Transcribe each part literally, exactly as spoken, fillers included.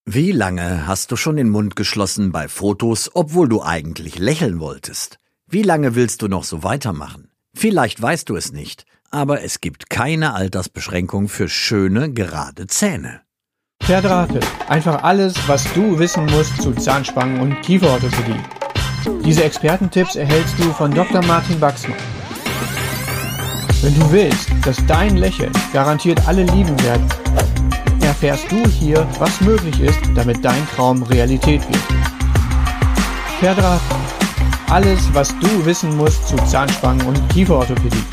Wie lange hast du schon den Mund geschlossen bei Fotos, obwohl du eigentlich lächeln wolltest? Wie lange willst du noch so weitermachen? Vielleicht weißt du es nicht, aber es gibt keine Altersbeschränkung für schöne, gerade Zähne. Verdrahtet. Einfach alles, was du wissen musst zu Zahnspangen und Kieferorthopädie. Diese Expertentipps erhältst du von Doktor Martin Wachsmann. Wenn du willst, dass dein Lächeln garantiert alle lieben werden, erfährst du hier, was möglich ist, damit dein Traum Realität wird. Verdrahtet. Alles, was du wissen musst zu Zahnspangen und Kieferorthopädie.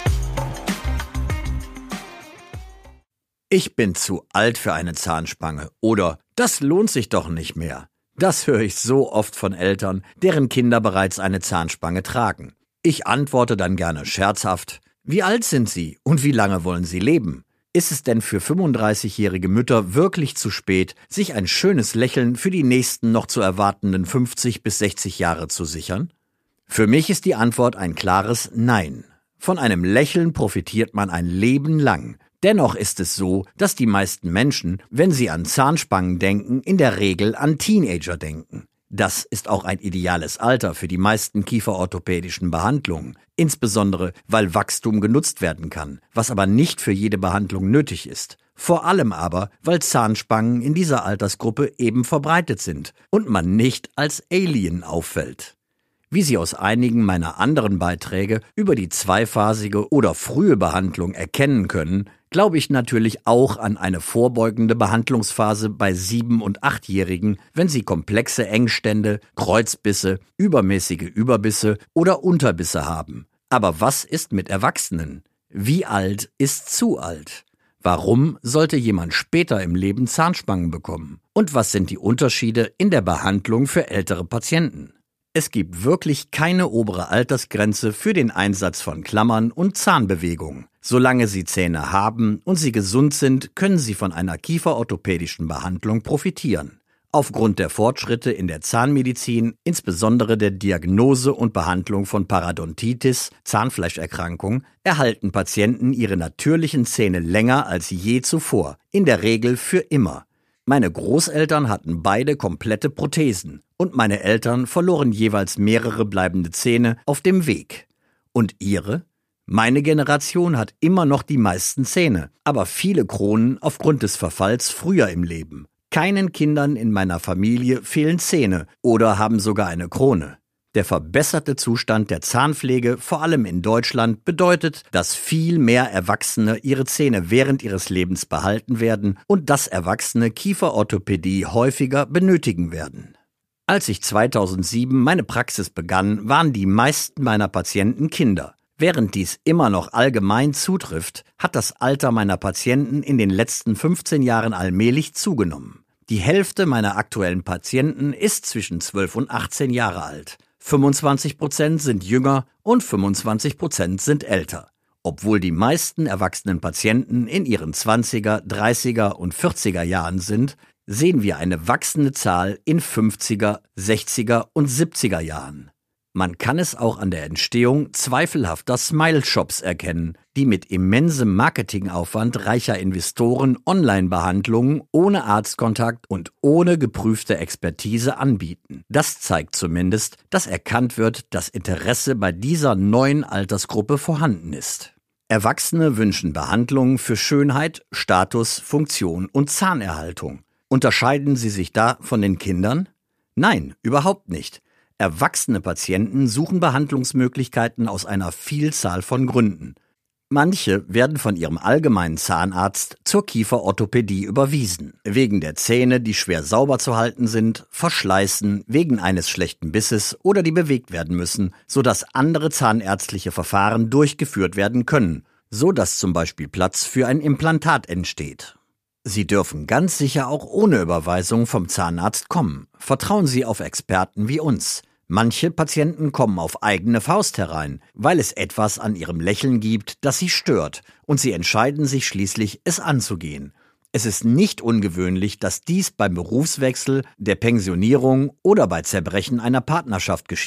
Ich bin zu alt für eine Zahnspange oder das lohnt sich doch nicht mehr. Das höre ich so oft von Eltern, deren Kinder bereits eine Zahnspange tragen. Ich antworte dann gerne scherzhaft: Wie alt sind Sie und wie lange wollen Sie leben? Ist es denn für fünfunddreißigjährige Mütter wirklich zu spät, sich ein schönes Lächeln für die nächsten noch zu erwartenden fünfzig bis sechzig Jahre zu sichern? Für mich ist die Antwort ein klares Nein. Von einem Lächeln profitiert man ein Leben lang. Dennoch ist es so, dass die meisten Menschen, wenn sie an Zahnspangen denken, in der Regel an Teenager denken. Das ist auch ein ideales Alter für die meisten kieferorthopädischen Behandlungen, insbesondere weil Wachstum genutzt werden kann, was aber nicht für jede Behandlung nötig ist. Vor allem aber, weil Zahnspangen in dieser Altersgruppe eben verbreitet sind und man nicht als Alien auffällt. Wie Sie aus einigen meiner anderen Beiträge über die zweiphasige oder frühe Behandlung erkennen können, glaube ich natürlich auch an eine vorbeugende Behandlungsphase bei sieben- und achtjährigen, wenn sie komplexe Engstände, Kreuzbisse, übermäßige Überbisse oder Unterbisse haben. Aber was ist mit Erwachsenen? Wie alt ist zu alt? Warum sollte jemand später im Leben Zahnspangen bekommen? Und was sind die Unterschiede in der Behandlung für ältere Patienten? Es gibt wirklich keine obere Altersgrenze für den Einsatz von Klammern und Zahnbewegungen. Solange Sie Zähne haben und sie gesund sind, können Sie von einer kieferorthopädischen Behandlung profitieren. Aufgrund der Fortschritte in der Zahnmedizin, insbesondere der Diagnose und Behandlung von Parodontitis, Zahnfleischerkrankung, erhalten Patienten ihre natürlichen Zähne länger als je zuvor, in der Regel für immer. Meine Großeltern hatten beide komplette Prothesen und meine Eltern verloren jeweils mehrere bleibende Zähne auf dem Weg. Und Ihre? Meine Generation hat immer noch die meisten Zähne, aber viele Kronen aufgrund des Verfalls früher im Leben. Keinen Kindern in meiner Familie fehlen Zähne oder haben sogar eine Krone. Der verbesserte Zustand der Zahnpflege, vor allem in Deutschland, bedeutet, dass viel mehr Erwachsene ihre Zähne während ihres Lebens behalten werden und dass Erwachsene Kieferorthopädie häufiger benötigen werden. Als ich zweitausendsieben meine Praxis begann, waren die meisten meiner Patienten Kinder. Während dies immer noch allgemein zutrifft, hat das Alter meiner Patienten in den letzten fünfzehn Jahren allmählich zugenommen. Die Hälfte meiner aktuellen Patienten ist zwischen zwölf und achtzehn Jahre alt. fünfundzwanzig Prozent sind jünger und fünfundzwanzig Prozent sind älter. Obwohl die meisten erwachsenen Patienten in ihren zwanziger, dreißiger und vierziger Jahren sind, sehen wir eine wachsende Zahl in fünfziger, sechziger und siebziger Jahren. Man kann es auch an der Entstehung zweifelhafter Smile-Shops erkennen, die mit immensem Marketingaufwand reicher Investoren Online-Behandlungen ohne Arztkontakt und ohne geprüfte Expertise anbieten. Das zeigt zumindest, dass erkannt wird, dass Interesse bei dieser neuen Altersgruppe vorhanden ist. Erwachsene wünschen Behandlungen für Schönheit, Status, Funktion und Zahnerhaltung. Unterscheiden sie sich da von den Kindern? Nein, überhaupt nicht. Erwachsene Patienten suchen Behandlungsmöglichkeiten aus einer Vielzahl von Gründen. Manche werden von ihrem allgemeinen Zahnarzt zur Kieferorthopädie überwiesen, wegen der Zähne, die schwer sauber zu halten sind, Verschleißen, wegen eines schlechten Bisses oder die bewegt werden müssen, sodass andere zahnärztliche Verfahren durchgeführt werden können, so dass zum Beispiel Platz für ein Implantat entsteht. Sie dürfen ganz sicher auch ohne Überweisung vom Zahnarzt kommen. Vertrauen Sie auf Experten wie uns. Manche Patienten kommen auf eigene Faust herein, weil es etwas an ihrem Lächeln gibt, das sie stört, und sie entscheiden sich schließlich, es anzugehen. Es ist nicht ungewöhnlich, dass dies beim Berufswechsel, der Pensionierung oder bei Zerbrechen einer Partnerschaft geschieht.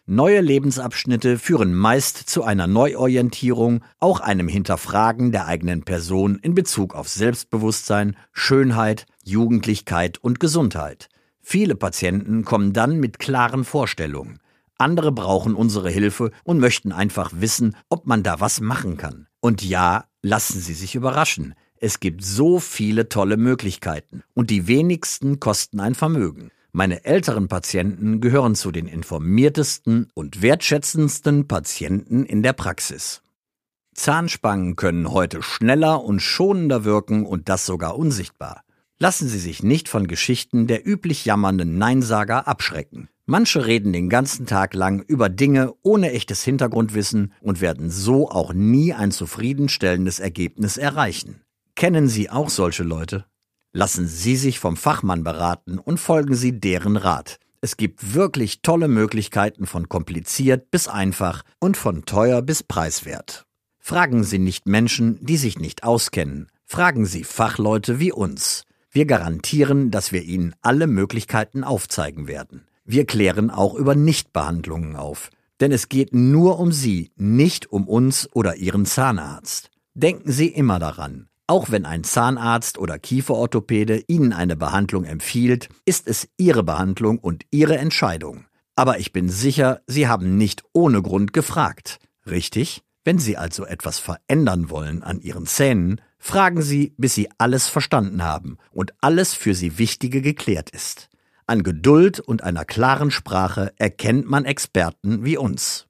Neue Lebensabschnitte führen meist zu einer Neuorientierung, auch einem Hinterfragen der eigenen Person in Bezug auf Selbstbewusstsein, Schönheit, Jugendlichkeit und Gesundheit. Viele Patienten kommen dann mit klaren Vorstellungen. Andere brauchen unsere Hilfe und möchten einfach wissen, ob man da was machen kann. Und ja, lassen Sie sich überraschen. Es gibt so viele tolle Möglichkeiten und die wenigsten kosten ein Vermögen. Meine älteren Patienten gehören zu den informiertesten und wertschätzendsten Patienten in der Praxis. Zahnspangen können heute schneller und schonender wirken und das sogar unsichtbar. Lassen Sie sich nicht von Geschichten der üblich jammernden Neinsager abschrecken. Manche reden den ganzen Tag lang über Dinge ohne echtes Hintergrundwissen und werden so auch nie ein zufriedenstellendes Ergebnis erreichen. Kennen Sie auch solche Leute? Lassen Sie sich vom Fachmann beraten und folgen Sie deren Rat. Es gibt wirklich tolle Möglichkeiten von kompliziert bis einfach und von teuer bis preiswert. Fragen Sie nicht Menschen, die sich nicht auskennen. Fragen Sie Fachleute wie uns. Wir garantieren, dass wir Ihnen alle Möglichkeiten aufzeigen werden. Wir klären auch über Nichtbehandlungen auf. Denn es geht nur um Sie, nicht um uns oder Ihren Zahnarzt. Denken Sie immer daran. Auch wenn ein Zahnarzt oder Kieferorthopäde Ihnen eine Behandlung empfiehlt, ist es Ihre Behandlung und Ihre Entscheidung. Aber ich bin sicher, Sie haben nicht ohne Grund gefragt. Richtig? Wenn Sie also etwas verändern wollen an Ihren Zähnen, fragen Sie, bis Sie alles verstanden haben und alles für Sie Wichtige geklärt ist. An Geduld und einer klaren Sprache erkennt man Experten wie uns.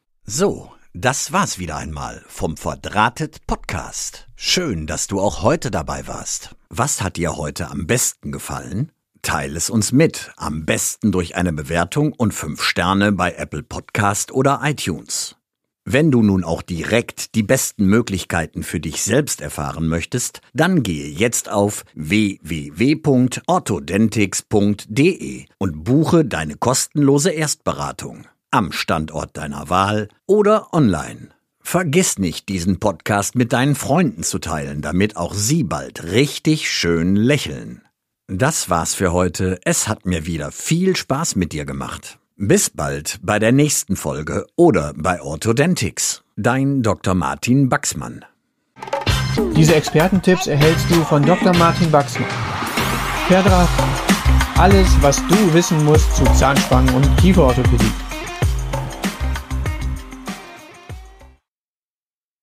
So. Das war's wieder einmal vom Verdrahtet Podcast. Schön, dass du auch heute dabei warst. Was hat dir heute am besten gefallen? Teile es uns mit, am besten durch eine Bewertung und fünf Sterne bei Apple Podcast oder iTunes. Wenn du nun auch direkt die besten Möglichkeiten für dich selbst erfahren möchtest, dann gehe jetzt auf w w w punkt orthodentix punkt d e und buche deine kostenlose Erstberatung. Am Standort deiner Wahl oder online. Vergiss nicht, diesen Podcast mit deinen Freunden zu teilen, damit auch sie bald richtig schön lächeln. Das war's für heute. Es hat mir wieder viel Spaß mit dir gemacht. Bis bald bei der nächsten Folge oder bei Orthodentix. Dein Doktor Martin Baxmann. Diese Expertentipps erhältst du von Doktor Martin Baxmann. Verdrahtet. Alles, was du wissen musst zu Zahnspangen und Kieferorthopädie.